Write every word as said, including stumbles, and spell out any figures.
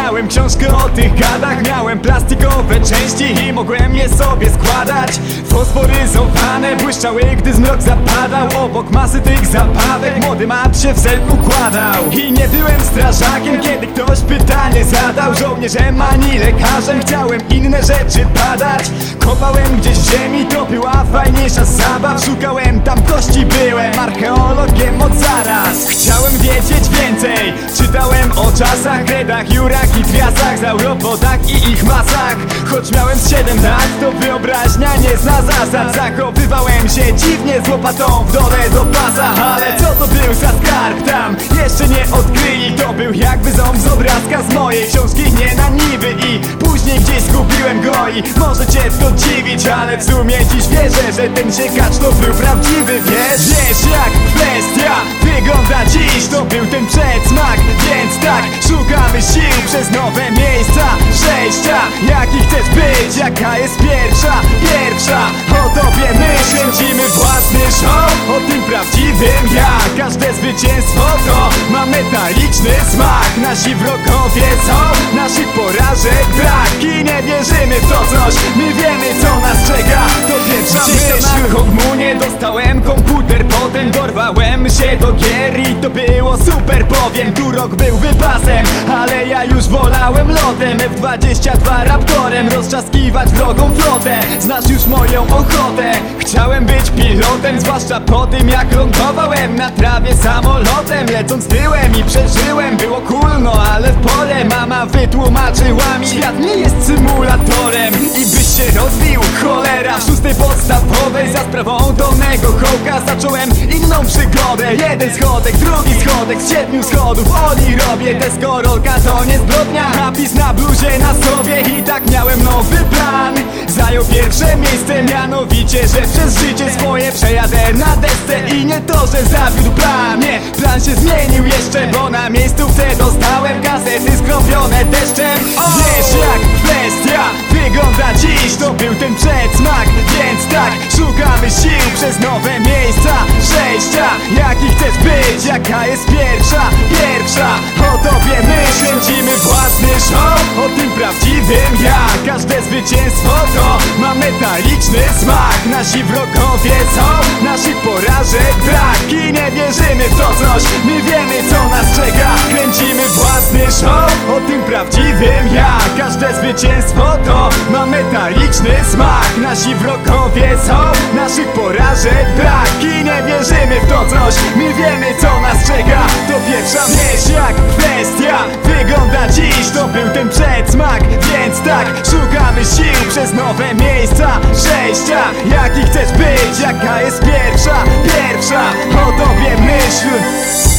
Miałem książkę o tych gadach, miałem plastikowe części i mogłem je sobie składać. Fosforyzowane błyszczały, gdy zmrok zapadał. Obok masy tych zabawek młody mat się w selku kładał. I nie byłem strażakiem, kiedy ktoś pytanie zadał. Żołnierzem ani lekarzem, chciałem inne rzeczy badać. Kopałem gdzieś w ziemi, to była fajniejsza zabaw. Szukałem tam kości, byłem archeologiem od zaraz. Chciałem wiedzieć więcej, czytałem o czasach, kredach, jurach i triasach, sauropodach i ich masach. Choć miałem z siedem lat, to wyobraźnia nie zna zasad. Zachowywałem się dziwnie z łopatą w dole do pasa. Ale co to był za skarb tam? Jeszcze nie odkryli. To był jakby ząb z obrazka z mojej książki, nie na niby. I później gdzieś zgubiłem go i może cię to dziwić, ale w sumie dziś wierzę, że ten siekacz to był prawdziwy. Wiesz, wiesz jak bestia wygląda dziś. To był ten przedsmak, więc tak, szukamy sił przez nowe miejsca przejścia. Jaki chcesz być, jaka jest pierwsza, pierwsza. O tobie my kręcimy własny show, o tym prawdziwym ja. Każde zwycięstwo to ma metaliczny smak. Nasi wrogowie są, naszych porażek brak. I nie wierzymy w to coś, my wiemy co nas czeka. To pierwsza myśl. Na Hogmunie dostałem komputer, potem dorwałem się do gier i to było super, powiem. Tu rok był wypasem, ale ja już wolałem lotem. F dwadzieścia dwa Raptorem, rozczaskiwać wrogą flotę. Znasz już moją ochotę. Chciałem być pilotem, zwłaszcza po tym jak lądowałem na trawie samolotem. Lecąc tyłem i przeżyłem, było cool, no ale w porę mama wytłumaczyła mi, świat nie jest symulatorem i byś się rozbił, cholera. W szóstej podstawowej za sprawą Tonego Hołka zacząłem inną przygodę. Jeden schodek, drugi schodek, z siedmiu schodów oni robię. Deskorolka to nie zbrodnia, napis na bluzie na sobie. I tak miałem nowy plan, zajął pierwsze miejsce, mianowicie, że przez życie swoje przejadę na desce. I nie to, że zawiódł plan, nie, plan się zmienił jeszcze, bo na miejscówce dostałem kasety skropione deszczem. Wiesz jak bestia wygląda dziś, to był ten przedsmak, więc tak, szukamy sił przez nowe miejsca przejścia. Jaki chcesz być, jaka jest pierwsza, pierwsza. O tobie my kręcimy własny show, o tym prawdziwym ja. Każde zwycięstwo to ma metaliczny smak. Nasi wrogowie są, naszych porażek brak. I nie wierzymy w to coś, my wiemy co nas czeka. Kręcimy własny show, o tym prawdziwym ja. Każde zwycięstwo to ma metaliczny smak. Nasi wrogowie są, naszych porażek brak. I nie wierzymy w to coś, my wiemy co nas czeka. To pierwsza myśl jak bestia wygląda dziś, to był ten przedsmak, więc tak, szukamy sił przez nowe miejsca przejścia. Jaki chcesz być, jaka jest pierwsza, pierwsza. O tobie myśl.